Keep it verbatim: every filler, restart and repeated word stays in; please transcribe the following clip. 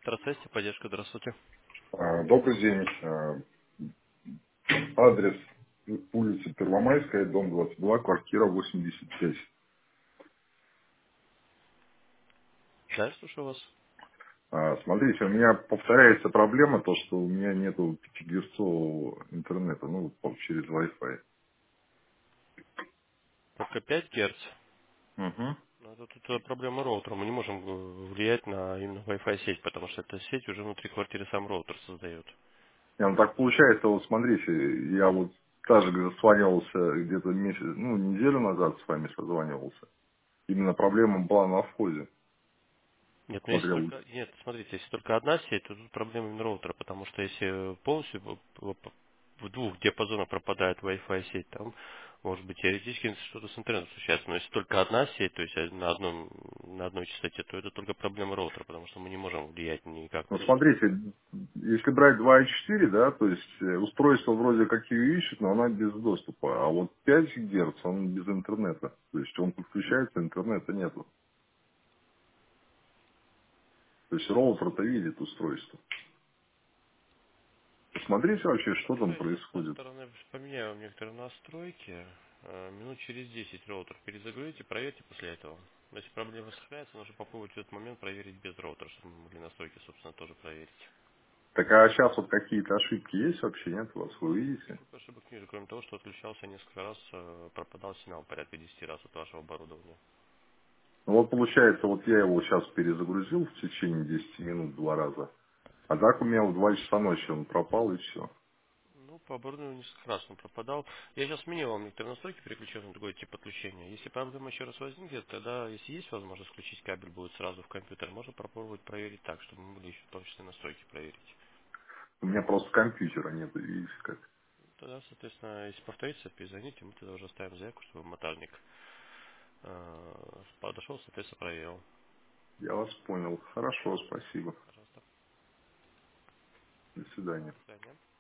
Здравствуйте, поддержка, здравствуйте. А, Добрый день. А, Адрес улица Первомайская, дом двадцать два, квартира восемьдесят пять. Да, я слушаю вас. А, Смотрите, у меня повторяется проблема, то, что у меня нету пятигерцового интернета, ну, по- через Wi-Fi. Только пять Гц. Угу. Но это тут э, проблема роутера. Мы не можем э, влиять на именно Wi-Fi сеть, потому что эта сеть уже внутри квартиры сам роутер создает. Не, ну так получается, вот смотрите, я вот даже говорю, созванивался где-то месяц, ну, неделю назад с вами созванивался. Именно проблема была на входе. Нет, ну если Смотрел. только. Нет, смотрите, если только одна сеть, то тут проблема именно роутера, потому что если полностью в в- в двух диапазонах пропадает Wi-Fi сеть, там может быть теоретически что-то с интернетом случается. Но если только одна сеть, то есть на одном на одной частоте, то это только проблема роутера, потому что мы не можем влиять никак Ну, на это. смотрите, если брать два и четыре, да, то есть э, устройство вроде как ее ищет, но она без доступа. А вот пять Гц, он без интернета. То есть он подключается, интернета нету. То есть роутер-то видит устройство. Посмотрите вообще, что Хорошо, там я сейчас с нашей происходит. стороны поменяю вам некоторые настройки. Э, Минут через десять роутер перезагрузите, проверьте после этого. Если проблема сохраняется, нужно попробовать в этот момент проверить без роутера, чтобы мы могли настройки, собственно, тоже проверить. Так а сейчас вот какие-то ошибки есть вообще, нет у вас, вы видите? Никаких ошибок нет, кроме того, что отключался несколько раз, э, пропадал сигнал порядка десяти раз от вашего оборудования. Ну вот получается, вот я его сейчас перезагрузил в течение десяти минут два раза. А так у меня в два часа ночи он пропал и все. Ну, по оборудованию несколько раз он пропадал. Я сейчас сменил вам некоторые настройки, переключил на другой тип подключения. Если проблема еще раз возникнет, тогда, если есть возможность включить кабель будет сразу в компьютер, можно попробовать проверить так, чтобы мы могли еще в том числе настройки проверить. У меня просто компьютера нет, видите как. Тогда, соответственно, если повторится, перезвоните, мы тогда уже ставим заявку, чтобы моторник э, подошел, соответственно, проверил. Я вас понял. Хорошо, спасибо. Пожалуйста. До свидания. До свидания.